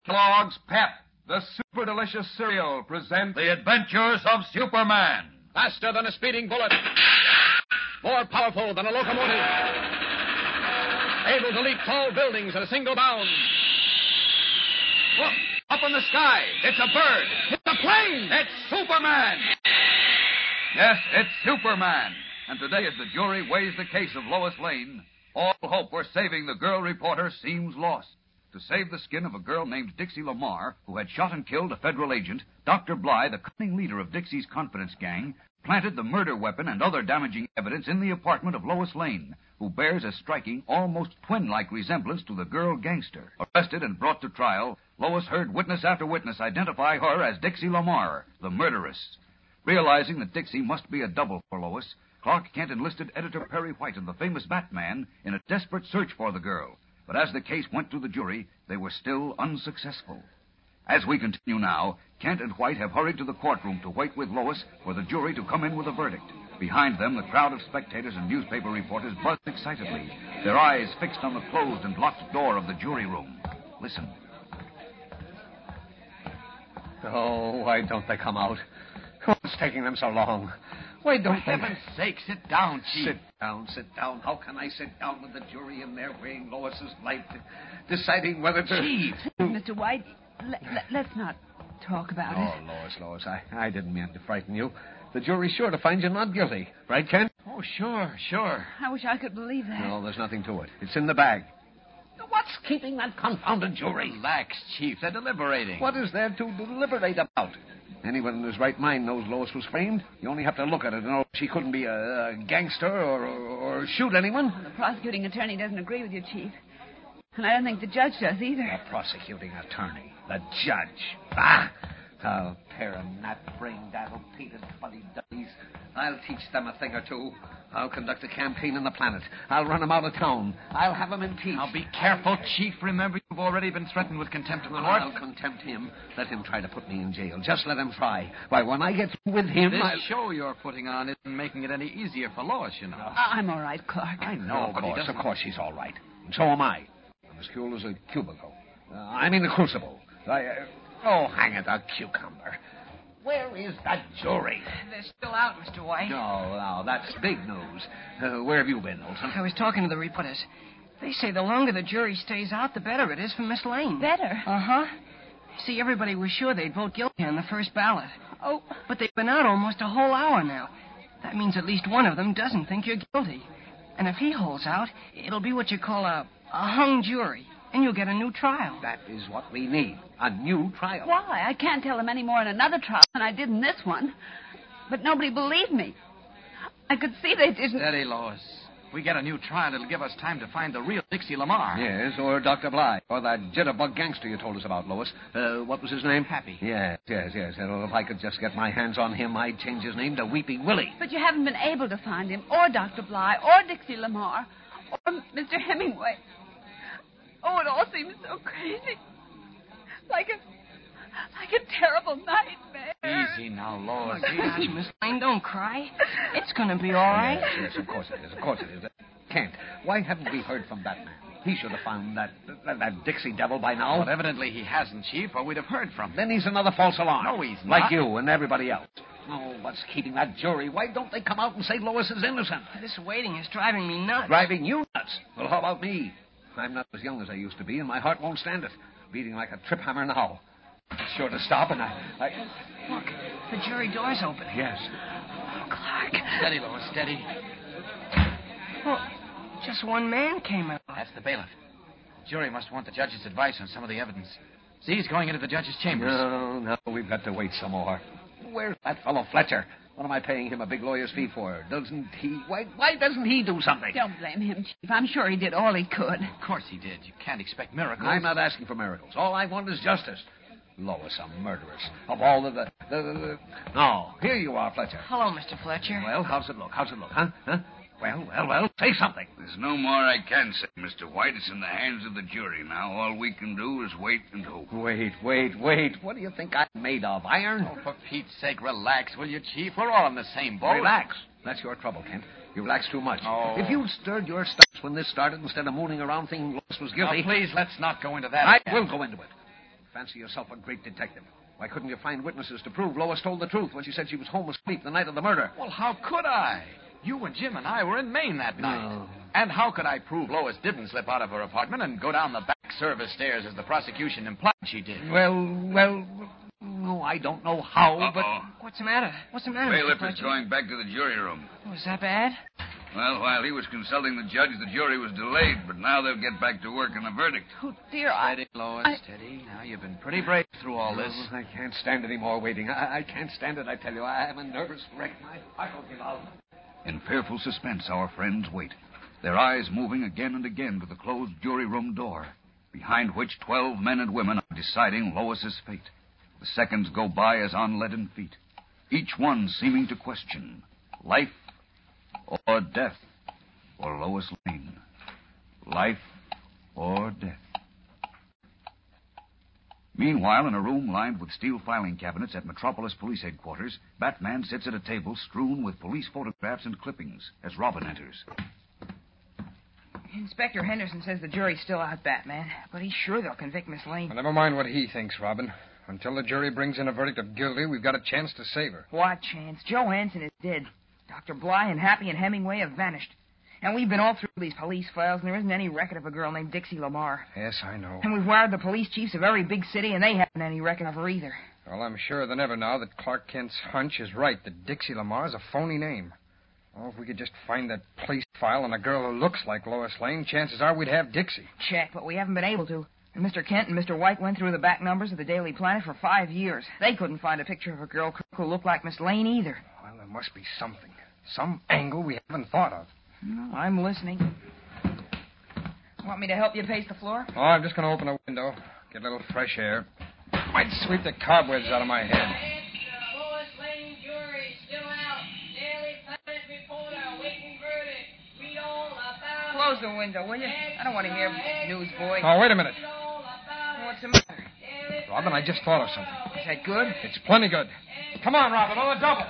Kellogg's Pep, the super delicious cereal, presents The Adventures of Superman. Faster than a speeding bullet. More powerful than a locomotive. Able to leap tall buildings at a single bound. Look, up in the sky. It's a bird. It's a plane. It's Superman. Yes, it's Superman. And today, as the jury weighs the case of Lois Lane, all hope for saving the girl reporter seems lost. To save the skin of a girl named Dixie Lamar, who had shot and killed a federal agent, Dr. Bly, the cunning leader of Dixie's confidence gang, planted the murder weapon and other damaging evidence in the apartment of Lois Lane, who bears a striking, almost twin-like resemblance to the girl gangster. Arrested and brought to trial, Lois heard witness after witness identify her as Dixie Lamar, the murderess. Realizing that Dixie must be a double for Lois, Clark Kent enlisted editor Perry White of the famous Batman in a desperate search for the girl. But as the case went to the jury, they were still unsuccessful. As we continue now, Kent and White have hurried to the courtroom to wait with Lois for the jury to come in with a verdict. Behind them, the crowd of spectators and newspaper reporters buzzed excitedly, their eyes fixed on the closed and locked door of the jury room. Listen. Oh, why don't they come out? What's taking them so long? Why don't For heaven's sake, sit down, Chief. Sit down. How can I sit down with the jury in there weighing Lois's life, deciding whether to... Chief! Mr. White, let's not talk about it. Oh, Lois, I didn't mean to frighten you. The jury's sure to find you not guilty. Right, Kent? Oh, sure. I wish I could believe that. No, there's nothing to it. It's in the bag. What's keeping that confounded jury? Relax, Chief. They're deliberating. What is there to deliberate about? Anyone in his right mind knows Lois was framed. You only have to look at her to know she couldn't be a gangster or shoot anyone. The prosecuting attorney doesn't agree with you, Chief. And I don't think the judge does either. The prosecuting attorney. The judge. Ah! A pair of gnat brain-daddled, painted fuddy-duddies. I'll teach them a thing or two. I'll conduct a campaign in the planet. I'll run them out of town. I'll have them impeached. Now, be careful, Chief. Remember, you've already been threatened with contempt of court. I'll contempt him. Let him try to put me in jail. Just let him try. Why, when I get through with him, This show you're putting on isn't making it any easier for Lois, you know. I'm all right, Clark. I know, of course she's all right. And so am I. I'm as cool as a cubicle. The crucible. Oh, hang it, a cucumber. Where is that jury? They're still out, Mr. White. No, that's big news. Where have you been, Olson? I was talking to the reporters. They say the longer the jury stays out, the better it is for Miss Lane. Better? Uh-huh. See, everybody was sure they'd vote guilty on the first ballot. Oh. But they've been out almost a whole hour now. That means at least one of them doesn't think you're guilty. And if he holds out, it'll be what you call a hung jury. And you'll get a new trial. That is what we need. A new trial. Why? I can't tell him any more in another trial than I did in this one. But nobody believed me. I could see they didn't. Steady, Lois. If we get a new trial, it'll give us time to find the real Dixie Lamar. Yes, or Dr. Bly. Or that jitterbug gangster you told us about, Lois. What was his name? Happy. Yes. If I could just get my hands on him, I'd change his name to Weeping Willie. But you haven't been able to find him, or Dr. Bly, or Dixie Lamar, or Mr. Hemingway. Oh, it all seems so crazy. Like a terrible nightmare. Easy now, Lois. Gosh, Miss Lane, don't cry. It's going to be all right. Yes, of course it is. Kent, why haven't we heard from that man? He should have found that Dixie devil by now. But evidently he hasn't, Chief, or we'd have heard from him. Then he's another false alarm. No, he's not. Like you and everybody else. Oh, what's keeping that jury? Why don't they come out and say Lois is innocent? This waiting is driving me nuts. Driving you nuts? Well, how about me? I'm not as young as I used to be, and my heart won't stand it. Beating like a trip hammer now. It's sure to stop, and I... Look, the jury door's open. Yes. Oh, Clark. Steady, Lois, steady. Well, just one man came out. That's the bailiff. The jury must want the judge's advice on some of the evidence. See, he's going into the judge's chambers. No, we've got to wait some more. Where's that fellow Fletcher? What am I paying him a big lawyer's fee for? Doesn't he... Why doesn't he do something? Don't blame him, Chief. I'm sure he did all he could. Of course he did. You can't expect miracles. I'm not asking for miracles. All I want is justice. Lois, a murderess. Of all the... No, here you are, Fletcher. Hello, Mr. Fletcher. Well, how's it look, huh? Well, say something. There's no more I can say, Mr. White. It's in the hands of the jury now. All we can do is wait and hope. Wait. What do you think I'm made of, iron? Oh, for Pete's sake, relax, will you, Chief? We're all in the same boat. Relax. That's your trouble, Kent. You relax too much. Oh. If you'd stirred your stomachs when this started instead of mooning around thinking Lois was guilty... Now, please, let's not go into that I again. will go into it. fancy yourself a great detective. Why couldn't you find witnesses to prove Lois told the truth when she said she was home asleep the night of the murder? Well, how could I? You and Jim and I were in Maine that night. No. And how could I prove Lois didn't slip out of her apartment and go down the back service stairs as the prosecution implied she did? Well, no, I don't know how, but... What's the matter? What's the matter, Bailiff Mr. is Fletcher? going back to the jury room. Was that bad? Well, while he was consulting the judge, the jury was delayed, but now they'll get back to work on the verdict. Oh, dear, Steady, Lois, steady. Now, you've been pretty brave through all this. I can't stand any more waiting. I can't stand it, I tell you. I am a nervous wreck. I don't give out. In fearful suspense, our friends wait, their eyes moving again and again to the closed jury room door, behind which 12 men and women are deciding Lois's fate. The seconds go by as on leaden feet, each one seeming to question life or death for Lois Lane. Life or death. Meanwhile, in a room lined with steel filing cabinets at Metropolis Police Headquarters, Batman sits at a table strewn with police photographs and clippings as Robin enters. Inspector Henderson says the jury's still out, Batman, but he's sure they'll convict Miss Lane. Well, never mind what he thinks, Robin. Until the jury brings in a verdict of guilty, we've got a chance to save her. What chance? Joe Hansen is dead. Dr. Bly and Happy and Hemingway have vanished. And we've been all through these police files, and there isn't any record of a girl named Dixie Lamar. Yes, I know. And we've wired the police chiefs of every big city, and they haven't any record of her either. Well, I'm surer than ever now that Clark Kent's hunch is right, that Dixie Lamar's a phony name. Oh, if we could just find that police file on a girl who looks like Lois Lane, chances are we'd have Dixie. Check, but we haven't been able to. And Mr. Kent and Mr. White went through the back numbers of the Daily Planet for 5 years. They couldn't find a picture of a girl who looked like Miss Lane either. Well, there must be something. Some angle we haven't thought of. No, I'm listening. Want me to help you pace the floor? Oh, I'm just going to open a window, get a little fresh air. Might sweep the cobwebs out of my head. Lois Lane jury still out. Daily Planet reporter waiting verdict. Read all about Close the window, will you? I don't want to hear newsboy. Oh, wait a minute. What's the matter? Robin, I just thought of something. Is that good? It's plenty good. Come on, Robin, on the double.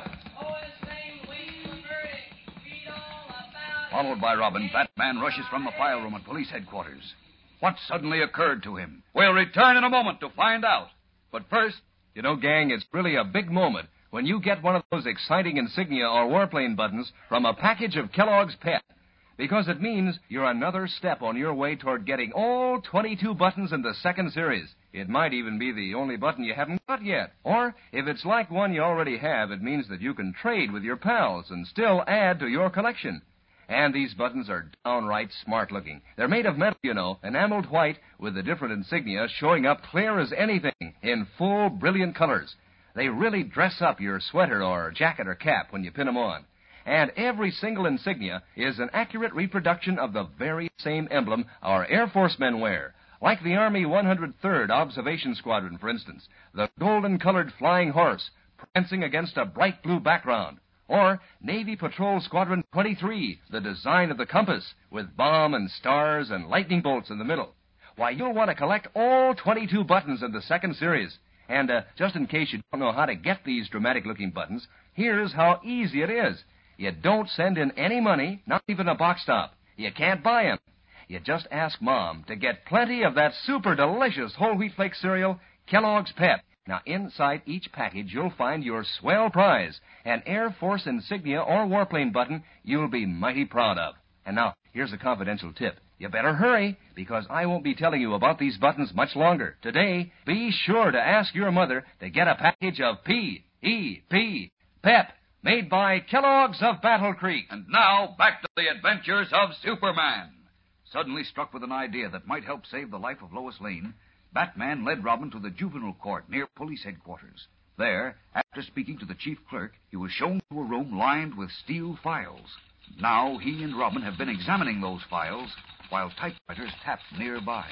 Followed by Robin, Batman rushes from the file room at police headquarters. What suddenly occurred to him? We'll return in a moment to find out. But first... You know, gang, it's really a big moment when you get one of those exciting insignia or warplane buttons from a package of Kellogg's Pep. Because it means you're another step on your way toward getting all 22 buttons in the second series. It might even be the only button you haven't got yet. Or, if it's like one you already have, it means that you can trade with your pals and still add to your collection. And these buttons are downright smart-looking. They're made of metal, you know, enameled white with the different insignia showing up clear as anything in full, brilliant colors. They really dress up your sweater or jacket or cap when you pin them on. And every single insignia is an accurate reproduction of the very same emblem our Air Force men wear. Like the Army 103rd Observation Squadron, for instance, the golden-colored flying horse prancing against a bright blue background. Or Navy Patrol Squadron 23, the design of the compass, with bomb and stars and lightning bolts in the middle. Why, you'll want to collect all 22 buttons in the second series. And just in case you don't know how to get these dramatic-looking buttons, here's how easy it is. You don't send in any money, not even a box top. You can't buy them. You just ask Mom to get plenty of that super delicious whole wheat flake cereal, Kellogg's Pep. Now, inside each package, you'll find your swell prize, an Air Force insignia or warplane button you'll be mighty proud of. And now, here's a confidential tip. You better hurry, because I won't be telling you about these buttons much longer. Today, be sure to ask your mother to get a package of P.E.P. Pep, made by Kellogg's of Battle Creek. And now, back to the adventures of Superman. Suddenly struck with an idea that might help save the life of Lois Lane, Batman led Robin to the juvenile court near police headquarters. There, after speaking to the chief clerk, he was shown to a room lined with steel files. Now he and Robin have been examining those files while typewriters tapped nearby.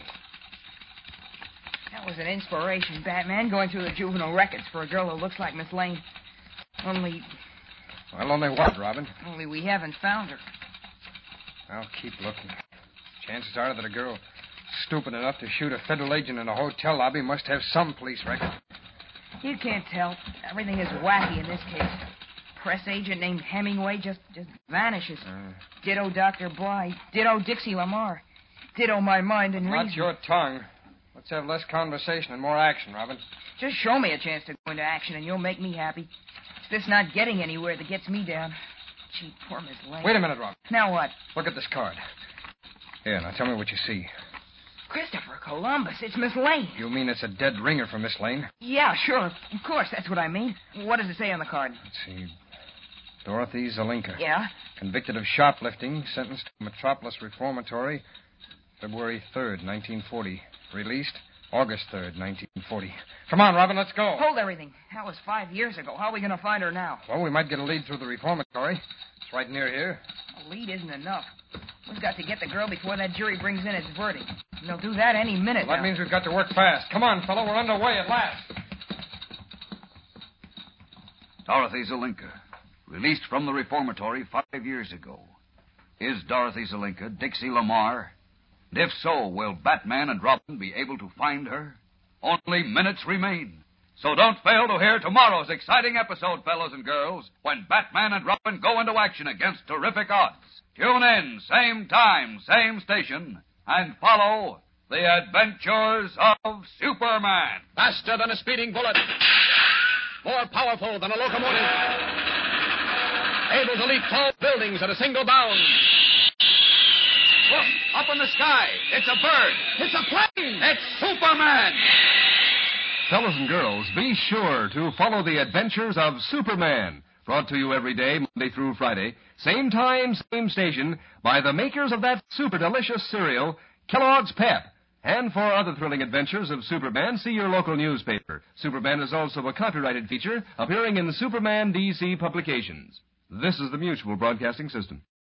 That was an inspiration, Batman, going through the juvenile records for a girl who looks like Miss Lane. Only what, Robin? Only we haven't found her. I'll keep looking. Chances are that a girl stupid enough to shoot a federal agent in a hotel lobby must have some police record. You can't tell. Everything is wacky in this case. Press agent named Hemingway just vanishes. Ditto Dr. Bly. Ditto Dixie Lamar. Ditto my mind and reason. Not your tongue. Let's have less conversation and more action, Robin. Just show me a chance to go into action and you'll make me happy. It's this not getting anywhere that gets me down. Gee, poor Miss Lane. Wait a minute, Robin. Now what? Look at this card. Here, now tell me what you see. Christopher Columbus. It's Miss Lane. You mean it's a dead ringer for Miss Lane? Yeah, sure. Of course, that's what I mean. What does it say on the card? Let's see. Dorothy Zelinka. Yeah? Convicted of shoplifting, sentenced to Metropolis Reformatory, February 3rd, 1940. Released August 3rd, 1940. Come on, Robin, let's go. Hold everything. That was 5 years ago. How are we going to find her now? Well, we might get a lead through the reformatory. It's right near here. A lead isn't enough. We've got to get the girl before that jury brings in its verdict. And they'll do that any minute Well, that now. means we've got to work fast. Come on, fellow, we're underway at last. Dorothy Zelinka, released from the reformatory 5 years ago. Is Dorothy Zelinka Dixie Lamar? And if so, will Batman and Robin be able to find her? Only minutes remain. So don't fail to hear tomorrow's exciting episode, fellows and girls, when Batman and Robin go into action against terrific odds. Tune in, same time, same station, and follow the adventures of Superman. Faster than a speeding bullet. More powerful than a locomotive. Able to leap tall buildings at a single bound. Look, up in the sky. It's a bird. It's a plane. It's Superman. Fellows and girls, be sure to follow the adventures of Superman. Brought to you every day, Monday through Friday. Same time, same station, by the makers of that super delicious cereal, Kellogg's Pep. And for other thrilling adventures of Superman, see your local newspaper. Superman is also a copyrighted feature appearing in Superman DC publications. This is the Mutual Broadcasting System.